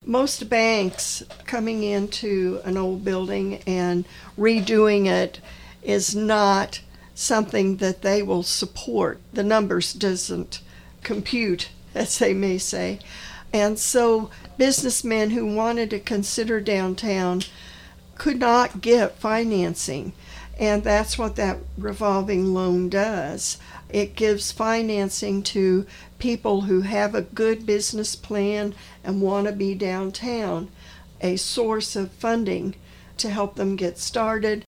most banks coming into an old building and redoing it is not something that they will support. The numbers doesn't compute, as they may say. And so businessmen who wanted to consider downtown could not get financing. And that's what that revolving loan does. It gives financing to people who have a good business plan and want to be downtown, a source of funding to help them get started